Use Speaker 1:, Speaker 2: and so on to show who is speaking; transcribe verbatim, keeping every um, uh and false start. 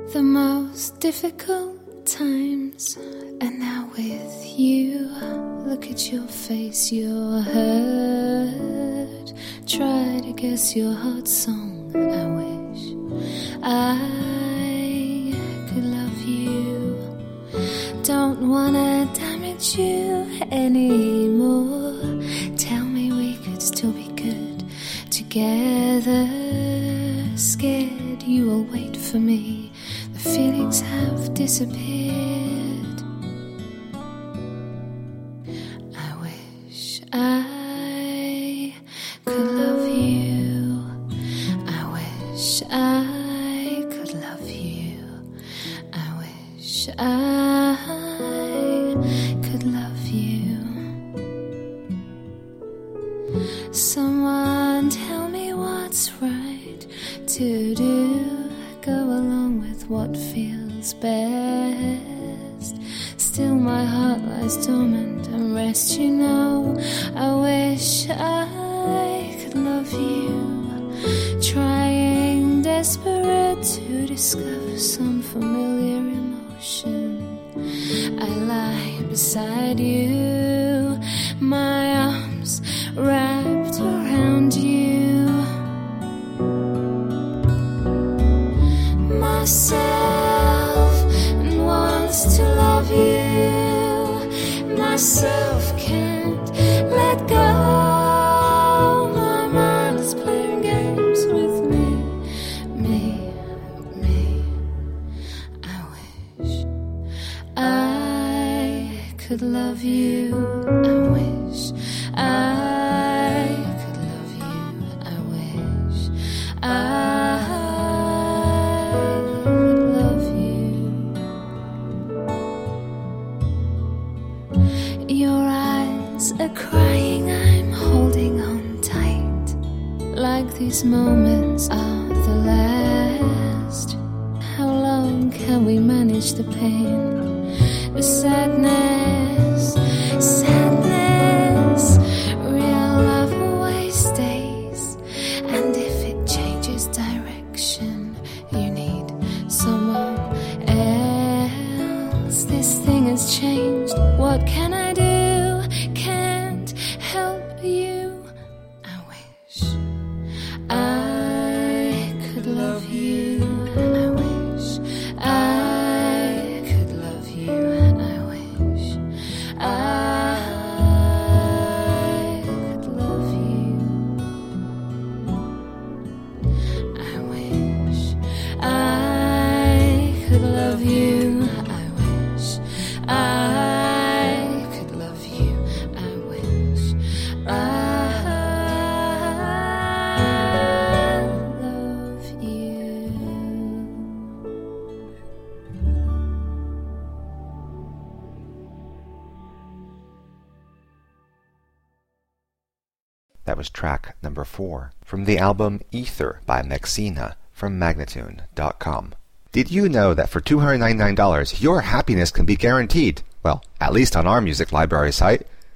Speaker 1: the most difficult times, and now with you, look at your face, you're hurt. Try to guess your heart song. I wish I could love you. Don't wanna damage you anymore. Tell me we could still be good together. Scared you will wait for me. The feelings have disappeared. I wish I could love you. I wish I could love you. I wish I could love you. Someone tell me what's right to do. Go along with what feels best. Still my heart lies dormant and rest, you know. I wish I could love you. Trying desperate to discover some familiar emotion. I lie beside you, my arms wrapped around you. Myself and wants to love you. Myself can't let go. My mind is playing games with me, me, me. I wish I could love you. I wish I could love you. I wish I are crying, I'm holding on tight. Like these moments are the last. How long can we manage the pain, the sadness, sadness? Real love always stays, and if it changes direction, you need someone else. This thing has changed, what can I do?
Speaker 2: That was track number four from the album Ether by Mexina from Magnatune dot com. Did you know that for two hundred ninety-nine dollars your happiness can be guaranteed? Well, at least on our music library site.